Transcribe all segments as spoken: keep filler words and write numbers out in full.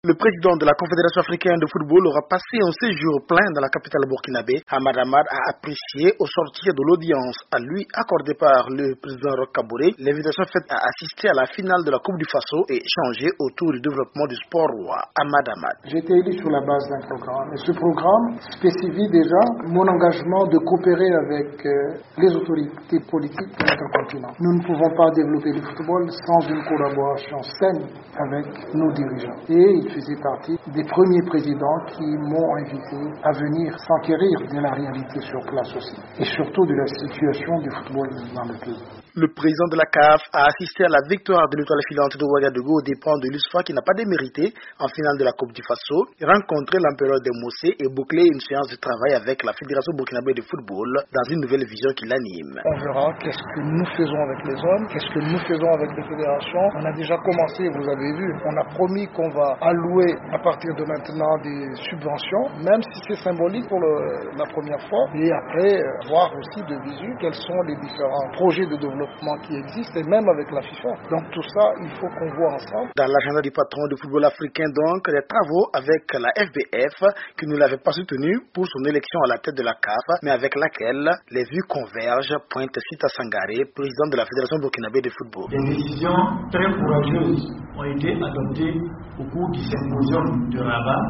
Le président de la Confédération africaine de football aura passé un séjour plein dans la capitale burkinabé. Hamad Hamad a apprécié au sortir de l'audience à lui accordée par le président Roch Kaboré l'invitation faite à assister à la finale de la Coupe du Faso et échanger autour du développement du sport roi. Hamad Hamad. J'ai été élu sur la base d'un programme et ce programme spécifie déjà mon engagement de coopérer avec euh, les autorités politiques de notre continent. Nous ne pouvons pas développer le football sans une collaboration saine avec nos dirigeants. Et il faisait partie des premiers présidents qui m'ont invité à venir s'enquérir de la réalité sur place aussi, et surtout de la situation du football dans le pays. Le président de la C A F a assisté à la victoire de l'étoile filante de Ouagadougou aux dépens de l'U S F A qui n'a pas démérité en finale de la Coupe du Faso, rencontré l'empereur des Mossé et bouclé une séance de travail avec la Fédération burkinabé de football dans une nouvelle vision qui l'anime. On verra qu'est-ce que nous faisons avec les hommes, qu'est-ce que nous faisons avec les fédérations. On a déjà commencé, vous avez vu, on a promis qu'on va allouer à partir de maintenant des subventions, même si c'est symbolique pour le, la première fois, et après voir aussi de visu quels sont les différents projets de développement qui existent, et même avec la FIFA. Donc tout ça, il faut qu'on voit ensemble. Dans l'agenda du patron du football africain, donc, les travaux avec la F B F, qui ne l'avait pas soutenu pour son élection à la tête de la C A F, mais avec laquelle les vues convergent, pointe Sita Sangaré, président de la Fédération burkinabé de football. Des décisions très courageuses ont été adoptées au cours du symposium de Rabat,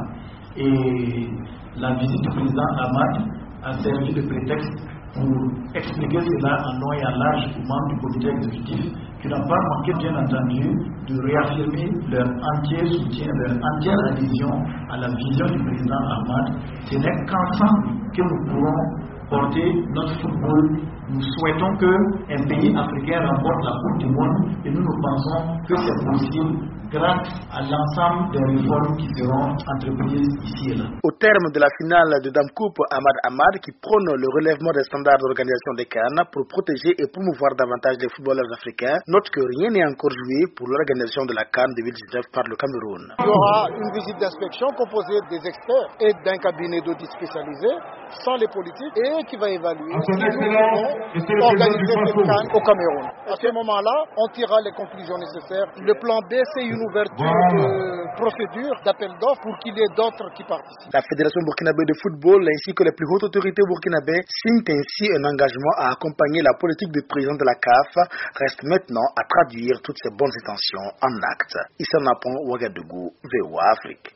et la visite du président Hamad a servi de prétexte pour expliquer cela en long et en large aux membres du comité exécutif, qui n'ont pas manqué, bien entendu, de réaffirmer leur entier soutien, leur entière adhésion à la vision du président Hamad. Ce n'est qu'ensemble que nous pourrons porter notre football. Nous souhaitons qu'un pays africain remporte la Coupe du Monde, et nous nous pensons que c'est possible grâce à l'ensemble des réformes qui seront entreprises ici et là. Au terme de la finale de Dame Coupe, Hamad Hamad, qui prône le relèvement des standards d'organisation des CAN pour protéger et promouvoir davantage les footballeurs africains, note que rien n'est encore joué pour l'organisation de la CAN deux mille dix-neuf par le Cameroun. Il y aura une visite d'inspection composée des experts et d'un cabinet d'audit spécialisé, sans les politiques, et qui va évaluer si nous pouvons organiser cette CAN au Cameroun. À ce moment-là, on tirera les conclusions nécessaires. Le plan B, c'est une ouverture de procédure d'appel d'offres pour qu'il y ait d'autres qui participent. La Fédération burkinabé de football ainsi que les plus hautes autorités burkinabées signent ainsi un engagement à accompagner la politique du président de la C A F. Reste maintenant à traduire toutes ces bonnes intentions en actes. Issa Napon, Ouagadougou, V O A Afrique.